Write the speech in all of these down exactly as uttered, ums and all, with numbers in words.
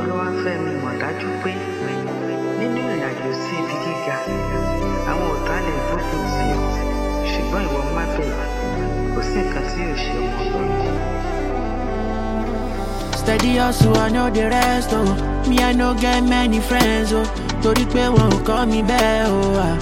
ló wá fẹ́ mi mọ̀ dájú pé nínú ìrìnàjò sí ibi gíga àwọn ọ̀tá lè gbógun tì ọ́ ṣùgbọ́n ìwọ má bẹ̀rù kò sí nǹkan tí yóò ṣe ọmọ Ọlọ́run. Steady hustle, I know the rest, oh. Me, I no get many friends, oh. Torí pé wọn ò kọ́ mi bẹ́ẹ̀, oh. Ah.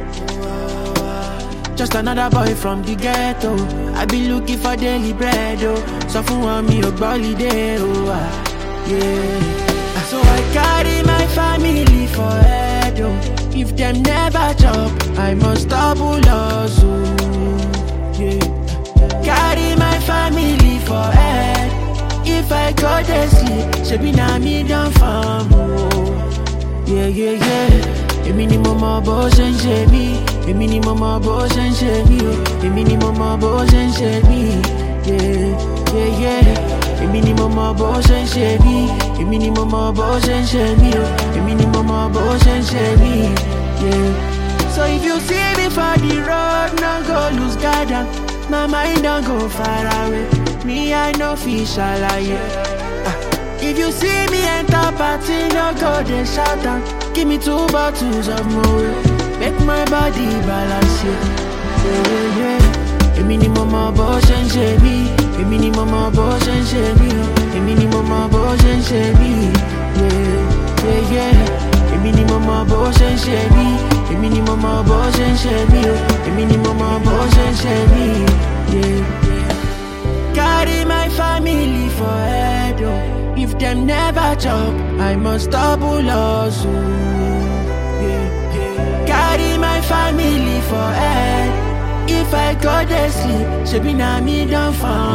Just another boy from the ghetto. I be looking for daily bread, oh. So fún wọn mi ò gbọ́ holiday, oh. Ah. Yeah. So I carry my family for head, oh. If them never chop, I must double hustle. Yeah. Carry my family for head. If I go to sleep, shebi na me don farm, oh. Yeah, yeah, yeah. Èmi ni mo mọ bó ṣe ń ṣe mí. Èmi ni mo mọ bó ṣe ń ṣe mí, oh. Èmi ni mo mọ bó ṣe ń ṣe mí. Yeah, yeah, yeah. Èmi ni mo mọ bó ṣe ń ṣe mí. Èmi ni mo mọ bó ṣe ń ṣe mí, oh. Èmi ni mo mọ bó ṣe ń ṣe mí. Yeah. So if you see me for the road, no go lose guard down. My mind don't go far away. Me, I no fish alaye. Ah. If you see me enter party, no go they shout down. Give me two bottles of more. Make my body balance, yeah. Yeah, yeah. Èmi ni mo mọ bó ṣe ń ṣe mí. Èmi ni mo mọ bó ṣe ń ṣe mí, oh. Èmi ni mo mọ bó ṣe ń ṣe mí. Yeah, yeah, yeah. Èmi ni mo mọ bó ṣe ń ṣe mí. Èmi ni mo mọ bó ṣe ń ṣe mí, oh. Èmi ni mo mọ bó ṣe ń ṣe mí. Yeah. Carry my family for head, oh. If them never chop, I must double hustle. Yeah. Carry my family for head. If I go to sleep, shebi na me don farm.